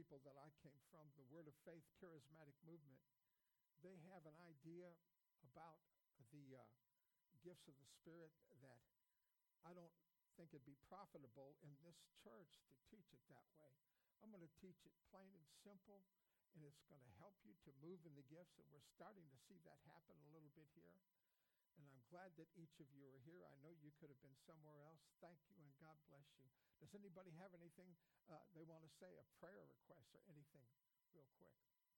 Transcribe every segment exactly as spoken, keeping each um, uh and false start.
people that I came from, the Word of Faith Charismatic Movement, they have an idea about the uh, gifts of the Spirit that I don't think it'd be profitable in this church to teach it that way. I'm going to teach it plain and simple, and it's going to help you to move in the gifts, and we're starting to see that happen a little bit here. And I'm glad that each of you are here. I know you could have been somewhere else. Thank you, and God bless you. Does anybody have anything uh, they want to say, a prayer request or anything real quick?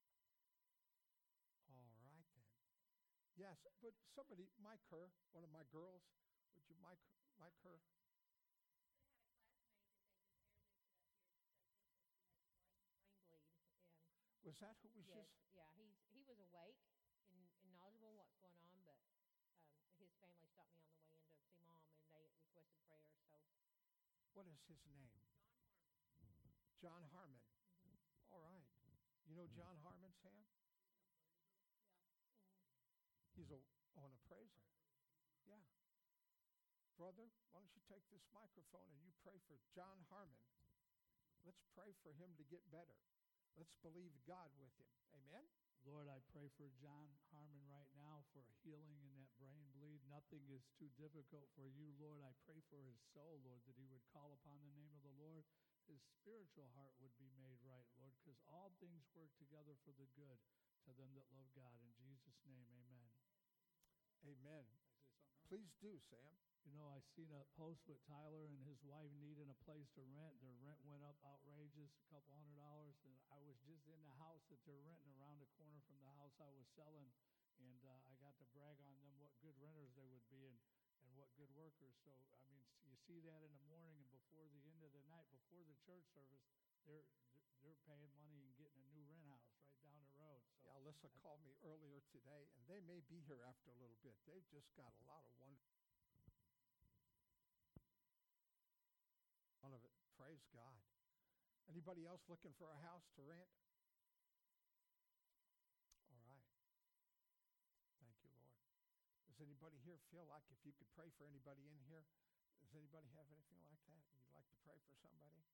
All right, then. Yes, but somebody, Mike her, one of my girls, would you mic, mic her? I had a classmate that they just airlifted up here to take with us. He has a brain, brain bleed. And Was that who was yes, just? yeah, he's, he was awake and, and knowledgeable in what's going on, but um, his family stopped me on the way in to see Mom, and they requested prayer, so. What is his name? John Harmon. John Harmon. Mm-hmm. All right. You know John Harmon, Sam? Yeah. Mm-hmm. He's a, oh, an appraiser. Yeah. Brother, why don't you take this microphone and you pray for John Harmon. Let's pray for him to get better. Let's believe God with him. Amen? Lord, I pray for John Harmon right now for healing in that brain bleed. Nothing is too difficult for you, Lord. I pray for his soul, Lord, that he would call upon the name of the Lord. His spiritual heart would be made right, Lord, because all things work together for the good to them that love God. In Jesus' name, amen. Amen. Can I say something else? Please do, Sam. You know, I seen a post with Tyler and his wife needing a place to rent. Their rent went up outrageous, a couple hundred dollars. And I was just in the house that they're renting around the corner from the house I was selling. And uh, I got to brag on them what good renters they would be and, and what good workers. So, I mean, you see that in the morning and before the end of the night, before the church service, they're they're paying money and getting a new rent house right down the road. So Yeah, Alyssa I, called me earlier today, and they may be here after a little bit. They've just got a lot of wonder. One of it. Praise God. Anybody else looking for a house to rent? All right. Thank you, Lord. Does anybody here feel like if you could pray for anybody in here? Does anybody have anything like that? You'd like to pray for somebody?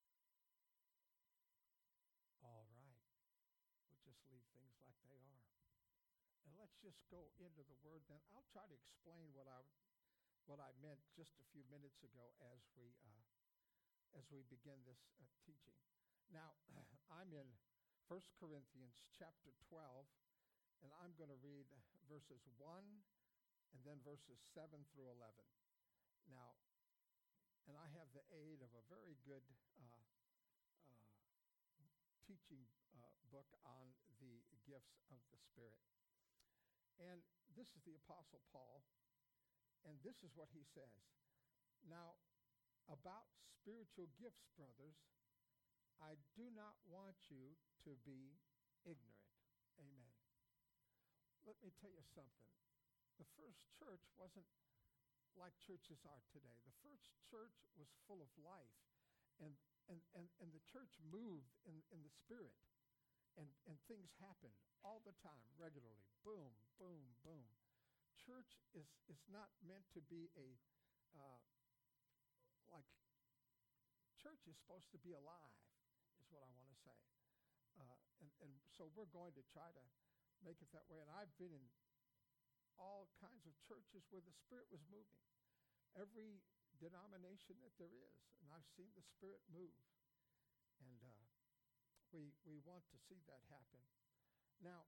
All right. We'll just leave things like they are. And let's just go into the Word then. I'll try to explain what I what I meant just a few minutes ago as we uh, as we begin this uh, teaching. Now, I'm in First Corinthians chapter twelve, and I'm going to read verses one and then verses seven through eleven. Now, and I have the aid of a very good uh, uh, teaching uh, book on the gifts of the Spirit. And this is the Apostle Paul, and this is what he says. Now, about spiritual gifts, brothers, I do not want you to be ignorant. Amen. Let me tell you something. The first church wasn't like churches are today. The first church was full of life, and and, and, and the church moved in, in the Spirit, and, and things happened all the time, regularly. Boom, boom, boom. Church is, is not meant to be a, uh, like, church is supposed to be alive, is what I want to say. Uh, and, and so we're going to try to make it that way. And I've been in all kinds of churches where the Spirit was moving. Every denomination that there is, and I've seen the Spirit move. And uh, we we want to see that happen. Now,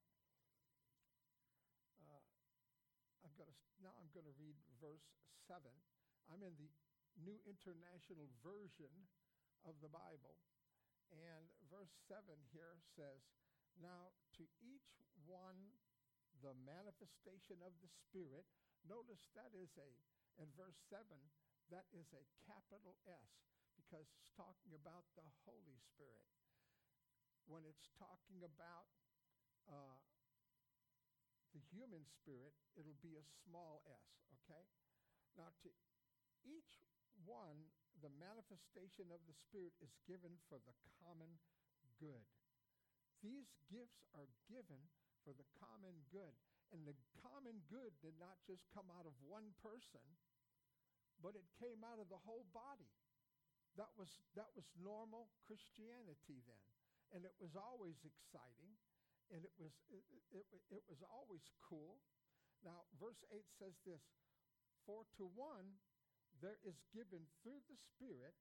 uh, I'm gonna now I'm going to read verse seven. I'm in the New International Version of the Bible, and verse seven here says, "Now to each one the manifestation of the Spirit." Notice that is a, in verse seven, that is a capital S, because it's talking about the Holy Spirit. When it's talking about uh, the human spirit, it'll be a small s, okay? Now, to each one, the manifestation of the Spirit is given for the common good. These gifts are given for the common good. And the common good did not just come out of one person, but it came out of the whole body. That was that was normal Christianity then. and it was always exciting, and it was it, it, it was always cool. Now, verse eight says this, for to one there is given through the Spirit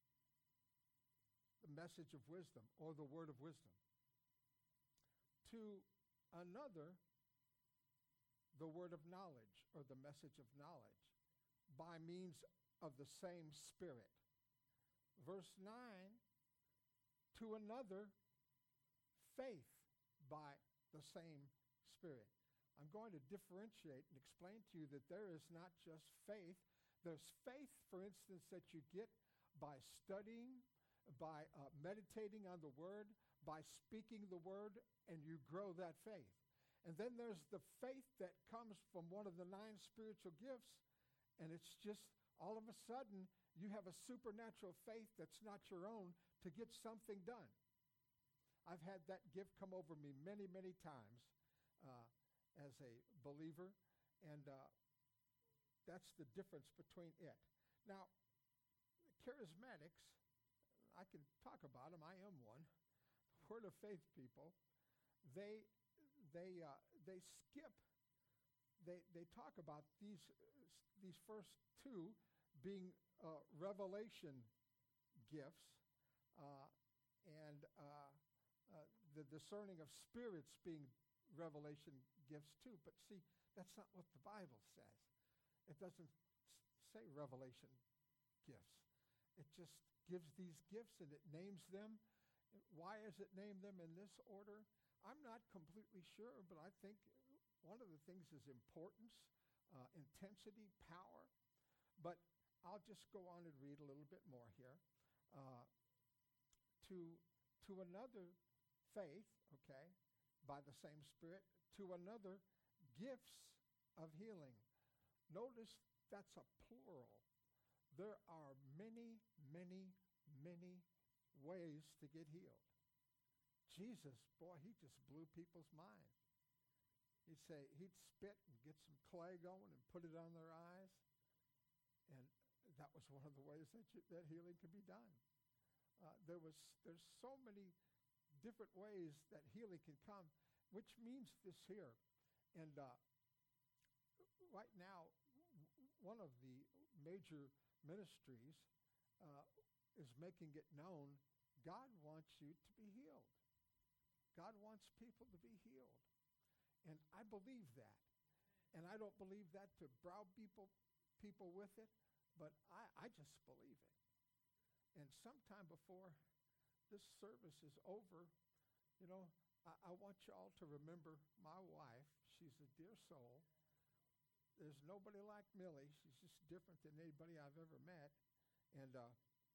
the message of wisdom, or the word of wisdom. To another, the word of knowledge, or the message of knowledge, by means of the same Spirit. Verse nine, to another, faith by the same Spirit. I'm going to differentiate and explain to you that there is not just faith. There's faith, for instance, that you get by studying, by uh, meditating on the Word, by speaking the Word, and you grow that faith. And then there's the faith that comes from one of the nine spiritual gifts, and it's just all of a sudden you have a supernatural faith that's not your own to get something done. I've had that gift come over me many, many times uh, as a believer, and uh, that's the difference between it. Now, charismatics, I can talk about them. I am one. Word of faith people, they they uh, they skip. They they talk about these uh, these first two being uh, revelation gifts, uh, and uh, uh, the discerning of spirits being revelation gifts too. But see, that's not what the Bible says. It doesn't say revelation gifts. It just gives these gifts and it names them. Why is it named them in this order? I'm not completely sure, but I think one of the things is importance, uh, intensity, power. But I'll just go on and read a little bit more here. Uh, to, to another, faith, okay, by the same Spirit. To another, gifts of healing. Notice that's a plural. There are many, many, many ways to get healed. Jesus, boy, he just blew people's mind. He'd say, he'd spit and get some clay going and put it on their eyes. And that was one of the ways that, you, that healing could be done. Uh, there was, there's so many different ways that healing can come, which means this here. And uh, right now, one of the major ministries uh, is making it known God wants you to be healed. God wants people to be healed. And I believe that. And I don't believe that to brow people, people with it, but I, I just believe it. And sometime before this service is over, you know, I, I want you all to remember my wife. She's a dear soul. There's nobody like Millie. She's just different than anybody I've ever met. And uh,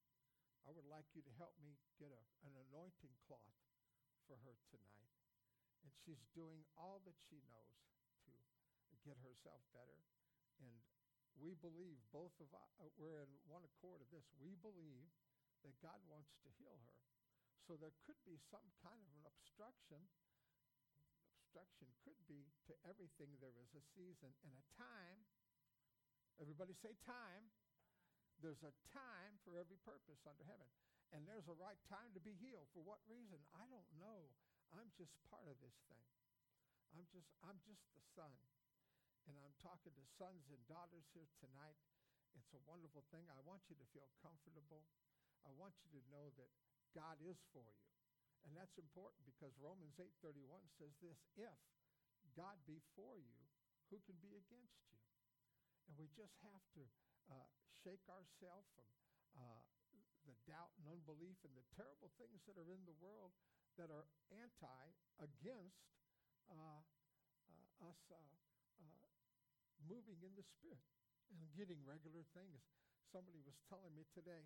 I would like you to help me get a, an anointing cloth for her tonight. And she's doing all that she knows to get herself better. And we believe, both of us, uh, we're in one accord of this. We believe that God wants to heal her. So there could be some kind of an obstruction. Obstruction could be to everything. There is a season and a time. Everybody say time. There's a time for every purpose under heaven. And there's a right time to be healed. For what reason? I don't know. I'm just part of this thing. I'm just I'm just the son. And I'm talking to sons and daughters here tonight. It's a wonderful thing. I want you to feel comfortable. I want you to know that God is for you. And that's important because Romans eight thirty-one says this, if God be for you, who can be against you? And we just have to uh, shake ourselves from uh, the doubt and unbelief and the terrible things that are in the world that are anti, against uh, uh, us uh, uh, moving in the Spirit and getting regular things. Somebody was telling me today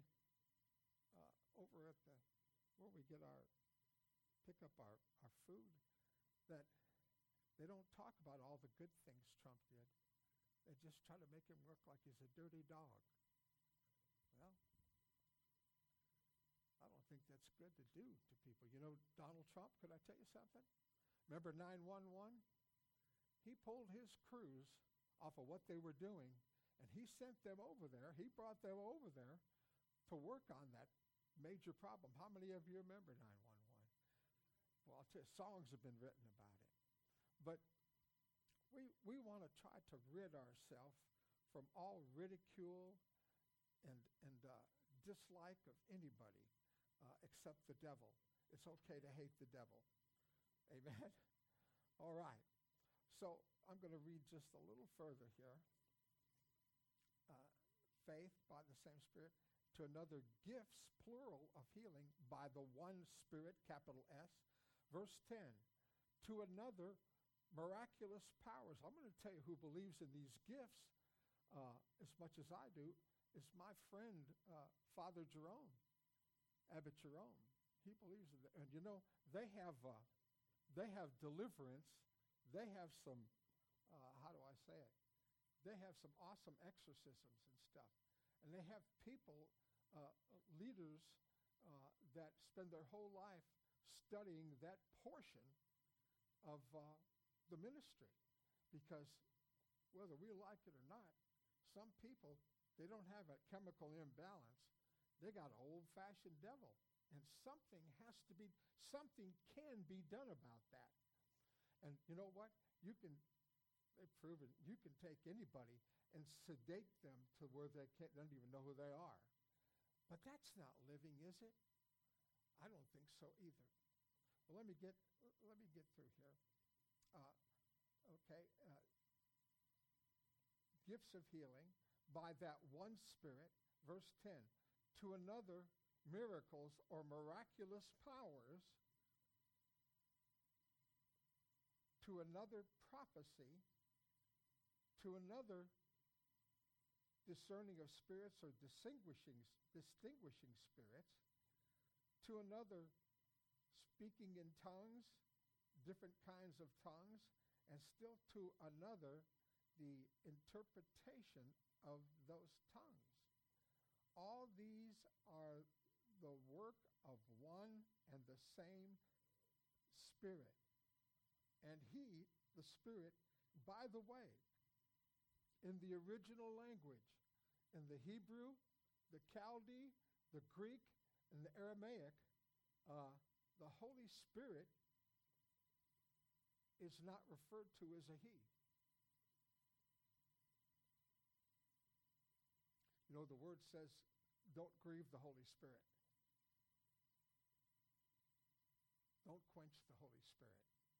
uh, over at the, where we get our, pick up our, our food, that they don't talk about all the good things Trump did. They just try to make him look like he's a dirty dog. Well, I don't think that's good to do to people. You know, Donald Trump, could I tell you something? Remember nine one one? He pulled his crews off of what they were doing, and he sent them over there. He brought them over there to work on that major problem. How many of you remember nine one one? well, I'll tell you, songs have been written about it. But we, we want to try to rid ourselves from all ridicule and, and uh, dislike of anybody uh, except the devil. It's okay to hate the devil. Amen? All right. So I'm going to read just a little further here. Uh, faith by the same Spirit, to another gifts, plural, of healing by the one Spirit, capital S. Verse ten, to another miraculous powers. I'm going to tell you who believes in these gifts uh, as much as I do is my friend, uh, Father Jerome, Abbot Jerome. He believes in that. And you know, they have, uh, they have deliverance. They have some, uh, how do I say it? They have some awesome exorcisms and stuff. And they have people, uh, leaders, uh, that spend their whole life studying that portion of uh, the ministry. Because whether we like it or not, some people, they don't have a chemical imbalance. They got an old-fashioned devil. And something has to be, something can be done about that. And you know what? You can, they've proven, you can take anybody and sedate them to where they can't, don't even know who they are. But that's not living, is it? I don't think so either. Well, let me get, let me get through here. Uh, okay. Uh, gifts of healing by that one Spirit, verse ten, to another miracles or miraculous powers, to another prophecy, to another discerning of spirits or distinguishing distinguishing spirits, to another speaking in tongues, different kinds of tongues, and still to another the interpretation of those tongues. All these are the work of one and the same Spirit. And he, the Spirit, by the way, in the original language, in the Hebrew, the Chaldee, the Greek, and the Aramaic, uh, the Holy Spirit is not referred to as a he. You know, the word says, don't grieve the Holy Spirit. Don't quench the Holy Spirit.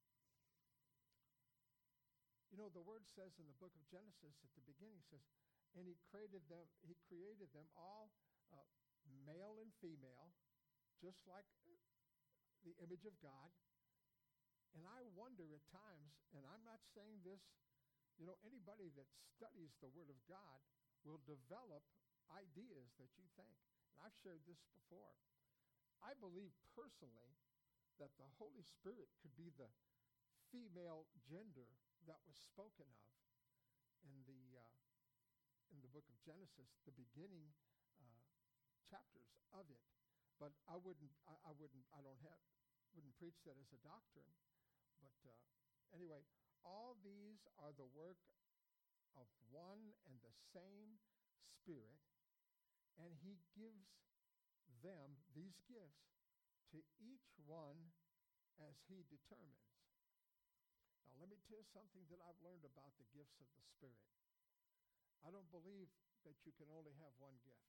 You know, the word says in the book of Genesis at the beginning, says, and he created them, he created them all uh, male and female, just like the image of God. And I wonder at times, and I'm not saying this, you know, anybody that studies the Word of God will develop ideas that you think. And I've shared this before. I believe personally that the Holy Spirit could be the female gender that was spoken of in the uh, in the book of Genesis, the beginning uh, chapters of it. But I wouldn't, I, I wouldn't, I don't have, wouldn't preach that as a doctrine. But uh, anyway, all these are the work of one and the same Spirit, and he gives them these gifts to each one as he determines. Now, let me tell you something that I've learned about the gifts of the Spirit. I don't believe that you can only have one gift.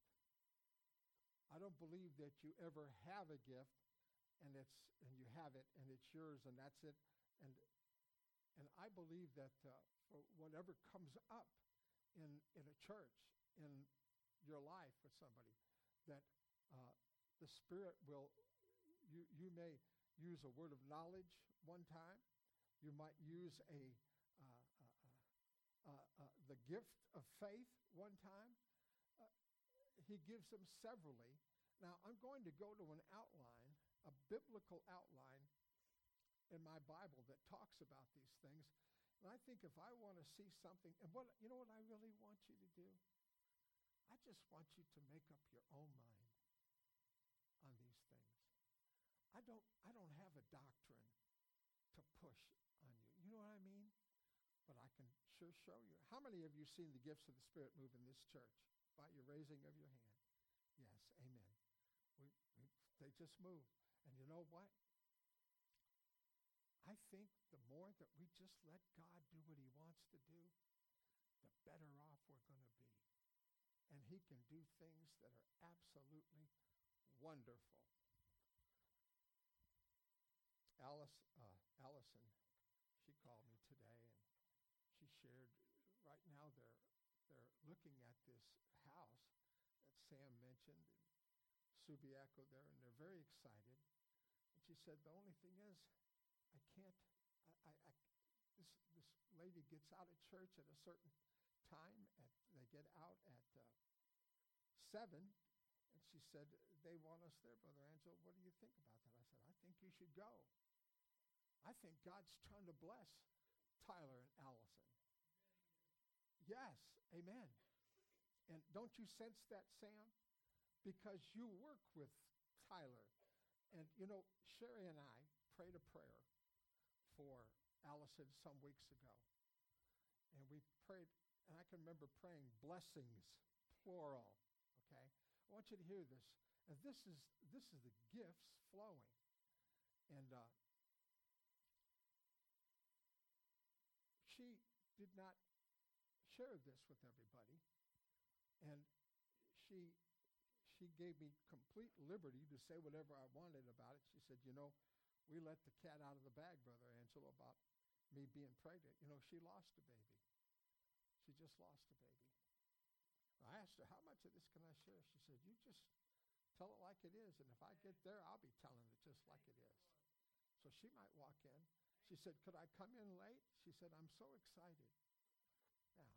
I don't believe that you ever have a gift and it's and you have it and it's yours and that's it. And and I believe that uh, for whatever comes up in in a church, in your life with somebody, that uh, the Spirit will, you you may use a word of knowledge one time. You might use a uh, uh, uh, uh, the gift of faith one time. Uh, he gives them severally. Now, I'm going to go to an outline, a biblical outline in my Bible that talks about these things. And I think if I want to see something, and what you know what I really want you to do? I just want you to make up your own mind on these things. I don't I don't have a doctrine to push on you. You know what I mean? But I can sure show you. How many of you seen the gifts of the Spirit move in this church? By your raising of your hand. Yes, amen. We, we, they just move. And you know what? I think the more that we just let God do what he wants to do, the better off we're going to be. And he can do things that are absolutely wonderful. Alice, uh, Allison, she called me today, and she shared, right now they're, they're looking at this house that Sam mentioned in Subiaco there, and they're very excited. And she said, the only thing is, I can't, I, I, I this, this lady gets out of church at a certain time, at, they get out at uh, seven, and she said, they want us there, Brother Angelo. What do you think about that? I said, I think you should go. I think God's trying to bless Tyler and Allison. Yes, amen. And don't you sense that, Sam? Because you work with Tyler. And, you know, Sherry and I prayed a prayer for Allison some weeks ago. And we prayed, and I can remember praying blessings, plural, okay? I want you to hear this. And this is this is the gifts flowing. And uh, she did not share this with everybody. And she she gave me complete liberty to say whatever I wanted about it. She said, you know, we let the cat out of the bag, Brother Angelo, about me being pregnant. You know, she lost a baby. She just lost a baby. I asked her, how much of this can I share? She said, you just tell it like it is, and if I get there, I'll be telling it just like it is. So she might walk in. She said, could I come in late? She said, I'm so excited. Now,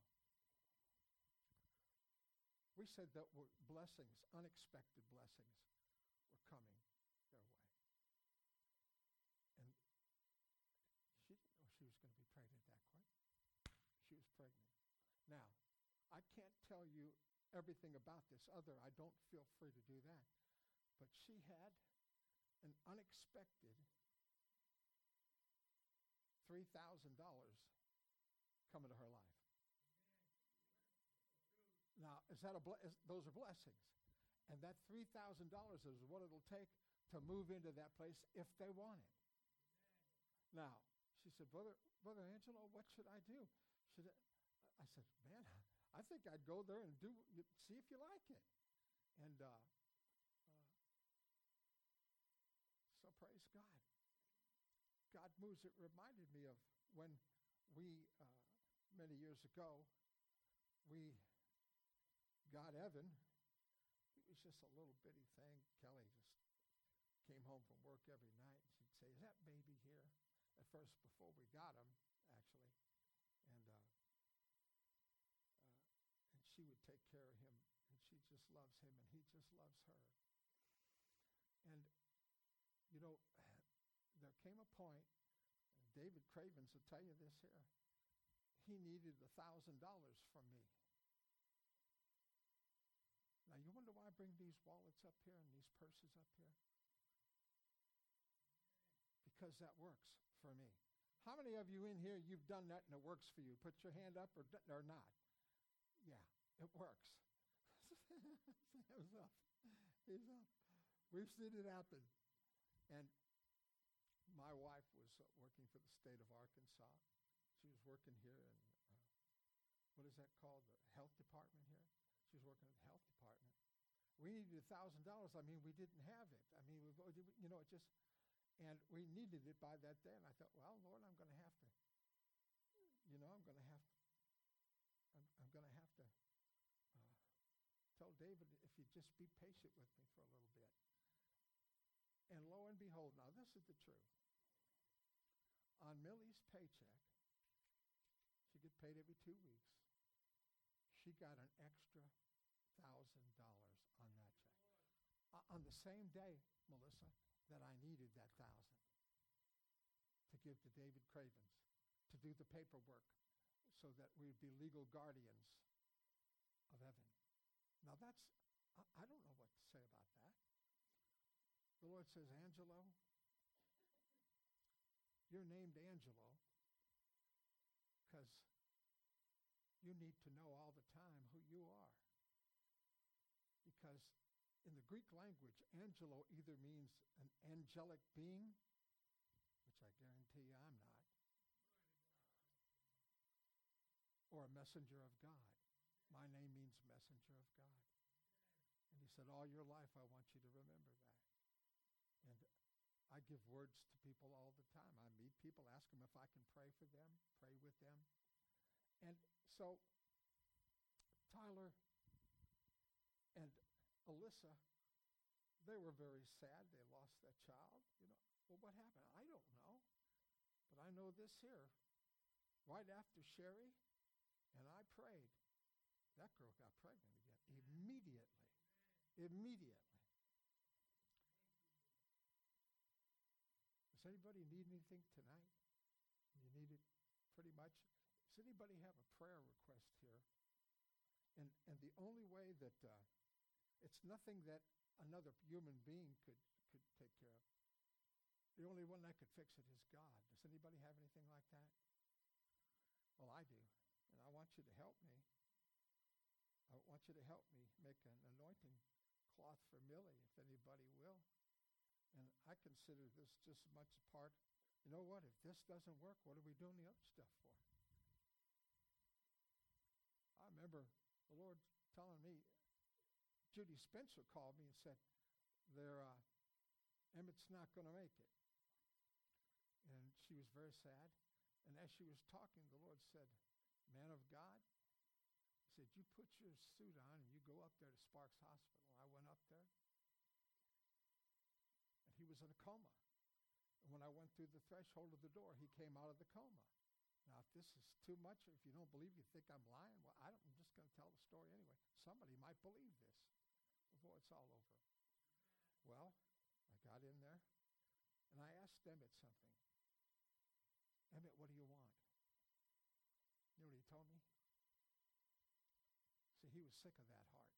we said that were blessings, unexpected blessings, were coming their way. And she didn't know she was going to be pregnant that quick. She was pregnant. Now, I can't tell you everything about this other. I don't feel free to do that. But she had an unexpected three thousand dollars come into her life. Now, is that a ble- is, those are blessings. And that three thousand dollars is what it'll take to move into that place if they want it. Now, she said, Brother, Brother Angelo, what should I do? Should I, I said, man, I think I'd go there and do see if you like it. And uh, uh, so praise God. God moves. It reminded me of when we, uh, many years ago, we got Evan. It was just a little bitty thing. Kelly just came home from work every night, and she'd say, is that baby here? At first, before we got him, actually. And uh, uh, and she would take care of him, and she just loves him, and he just loves her. And, you know, there came a point, and David Cravens will tell you this here, he needed a thousand dollars from me. Now, you wonder why I bring these wallets up here and these purses up here? Because that works for me. How many of you in here, you've done that and it works for you? Put your hand up or, or not. Yeah, it works. Sam's up. He's up. We've seen it happen. And my wife was uh, working for the state of Arkansas. She was working here in, uh, what is that called, the health department here? She was working at the health department. We needed a thousand dollars. I mean, we didn't have it. I mean, we, you know, it just, and we needed it by that day. And I thought, well, Lord, I'm going to have to, you know, I'm going to have, I'm, I'm going to have to uh, tell David if you just be patient with me for a little bit. And lo and behold, now this is the truth. On Millie's paycheck, she gets paid every two weeks. She got an extra thousand dollars on that check. Uh, on the same day, Melissa, that I needed that thousand to give to David Cravens to do the paperwork so that we would be legal guardians of Evan. Now that's, I, I don't know what to say about that. The Lord says, Angelo, you're named Angelo because you need to know all the time who you are. Because in the Greek language, Angelo either means an angelic being, which I guarantee you I messenger of God. My name means messenger of God. And he said, all your life, I want you to remember that. And I give words to people all the time. I meet people, ask them if I can pray for them, pray with them. And so Tyler and Alyssa, they were very sad. They lost that child. You know, well, what happened? I don't know. But I know this here. Right after Sherry and I prayed, that girl got pregnant again. Immediately. Immediately. Does anybody need anything tonight? You need it pretty much. Does anybody have a prayer request here? And and the only way that uh, it's nothing that another human being could could take care of. The only one that could fix it is God. Does anybody have anything like that? Well, I do, and I want you to help me. I want you to help me make an anointing cloth for Millie, if anybody will. And I consider this just as much a part. You know what? If this doesn't work, what are we doing the other stuff for? I remember the Lord telling me, Judy Spencer called me and said, "There, uh, Emmett's not going to make it." And she was very sad. And as she was talking, the Lord said, "Man of God," he said, "you put your suit on and you go up there to Sparks Hospital." I went up there. And he was in a coma. And when I went through the threshold of the door, he came out of the coma. Now, if this is too much, or if you don't believe, you think I'm lying, well, I don't, I'm just going to tell the story anyway. Somebody might believe this before it's all over. Well, I got in there, and I asked Emmett something. "Emmett, what do you want?" You know what he told me? See, he was sick of that heart.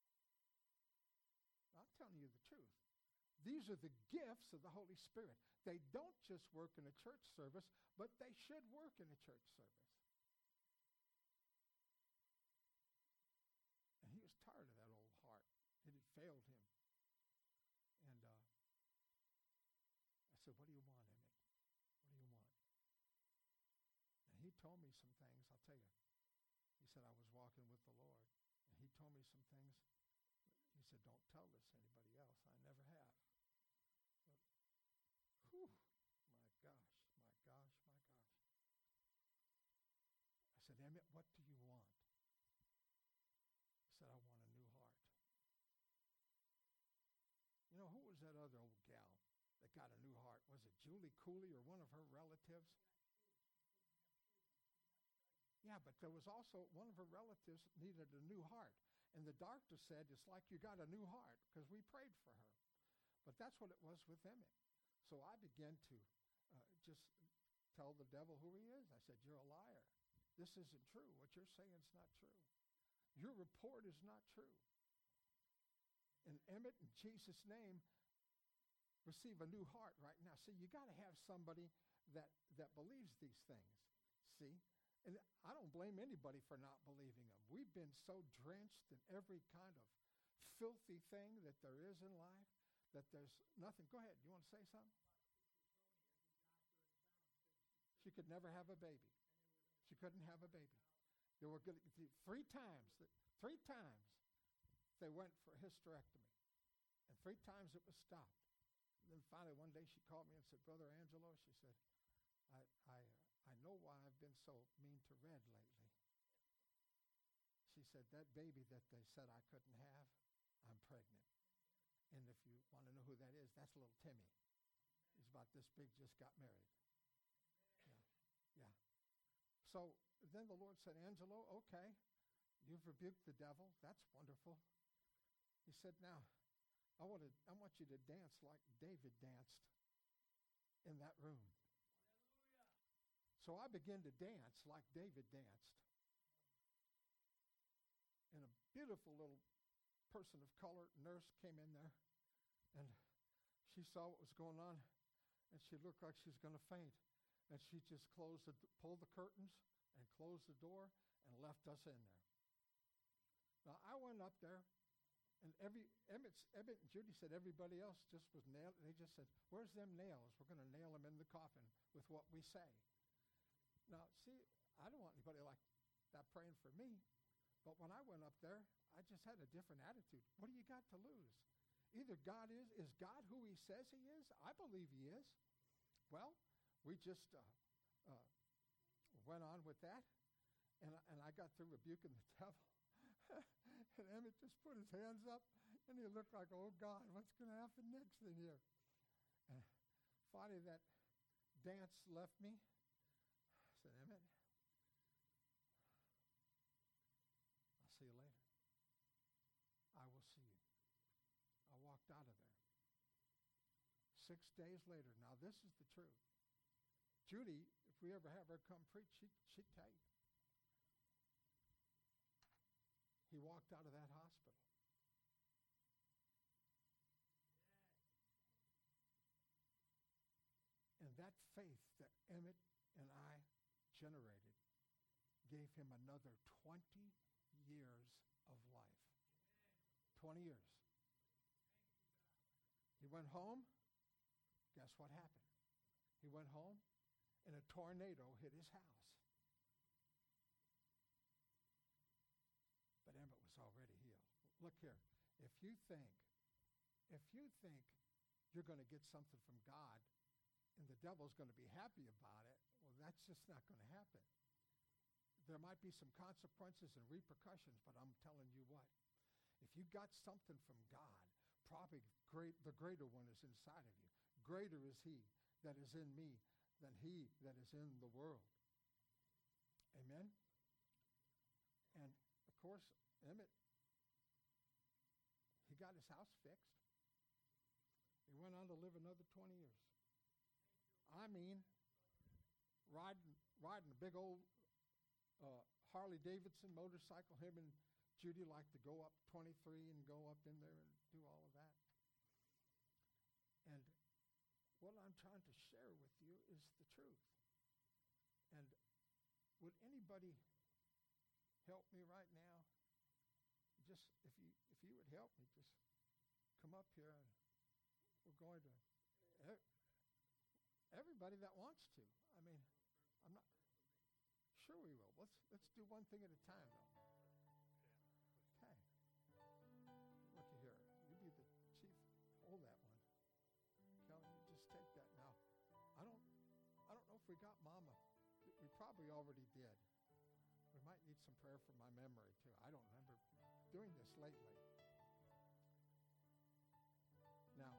Now, I'm telling you the truth. These are the gifts of the Holy Spirit. They don't just work in a church service, but they should work in a church service. And he was tired of that old heart. It had failed him. And uh, I said, "What do you want, Emmett? What do you want?" And he told me some things. I'll tell you. He said, "I was walking with the Lord." And he told me some things. He said, "Don't tell this to anybody else." I never have. But, whew, my gosh, my gosh, my gosh. I said, "Emmett, what do you want?" He said, "I want a new heart." You know, who was that other old gal that got a new heart? Was it Julie Cooley or one of her relatives? Yeah, but there was also one of her relatives needed a new heart. And the doctor said, it's like you got a new heart because we prayed for her. But that's what it was with Emmett. So I began to uh, just tell the devil who he is. I said, "You're a liar. This isn't true. What you're saying is not true. Your report is not true." And Emmett, in Jesus' name, receive a new heart right now. See, you got to have somebody that, that believes these things. See? And I don't blame anybody for not believing them. We've been so drenched in every kind of filthy thing that there is in life that there's nothing. Go ahead. You want to say something? She could never have a baby. She couldn't have a baby. They were good, three times, three times they went for a hysterectomy. And three times it was stopped. And then finally one day she called me and said, "Brother Angelo," she said, I, I, uh, I know why I've been so mean to Red lately. She said, "That baby that they said I couldn't have, I'm pregnant. And if you want to know who that is, that's little Timmy. He's about this big, just got married." Yeah, yeah. So then the Lord said, "Angelo, okay, you've rebuked the devil. That's wonderful." He said, "Now, I want to, I want you to dance like David danced in that room." So I began to dance like David danced. And a beautiful little person of color, nurse, came in there. And she saw what was going on. And she looked like she was going to faint. And she just closed the, pulled the curtains and closed the door and left us in there. Now, I went up there. And every Emmett's, Emmett and Judy said everybody else just was nailed. They just said, "Where's them nails? We're going to nail them in the coffin with what we say." Now, see, I don't want anybody like that praying for me. But when I went up there, I just had a different attitude. What do you got to lose? Either God is, is God who he says he is? I believe he is. Well, we just uh, uh, went on with that, and, and I got through rebuking the devil. And Emmett just put his hands up, and he looked like, oh, God, what's going to happen next in here? And finally, that dance left me. I said, Emmett, I'll see you later. I will see you. I walked out of there. Six days later, now this is the truth. Judy, if we ever have her come preach, she, she'd tell you. He walked out of that hospital. And that faith that Emmett and I generated gave him another twenty years of life. twenty years. He went home. Guess what happened? He went home, and a tornado hit his house. But Emmett was already healed. Look here. If you think, if you think you're going to get something from God and the devil's going to be happy about it, well, that's just not going to happen. There might be some consequences and repercussions, but I'm telling you what. If you got something from God, probably great, the greater one is inside of you. Greater is he that is in me than he that is in the world. Amen? And, of course, Emmett, he got his house fixed. He went on to live another twenty years. I mean, riding, riding a big old uh, Harley Davidson motorcycle, him and Judy like to go up twenty-three and go up in there and do all of that. And what I'm trying to share with you is the truth. And would anybody help me right now? Just if you if you would help me, just come up here, and we're going to everybody that wants to. I mean, I'm not sure we will. Let's let's do one thing at a time, though. Okay. Looky here. You be the chief. Hold that one. Kelly, you just take that now. I don't I don't know if we got Mama. We probably already did. We might need some prayer for my memory too. I don't remember doing this lately. Now,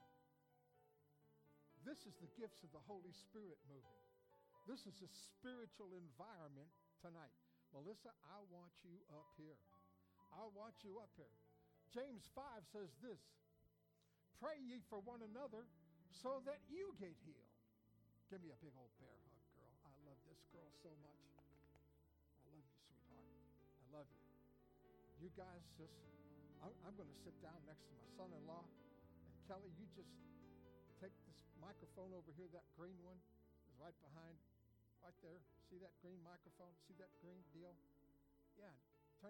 this is the gifts of the Holy Spirit moving. This is a spiritual environment tonight. Melissa, I want you up here. I want you up here. James five says this, pray ye for one another so that you get healed. Give me a big old bear hug, girl. I love this girl so much. I love you, sweetheart. I love you. You guys just, I'm, I'm going to sit down next to my son-in-law. And Kelly, you just take this microphone over here. That green one is right behind, right there. See that green microphone? See that green deal? Yeah,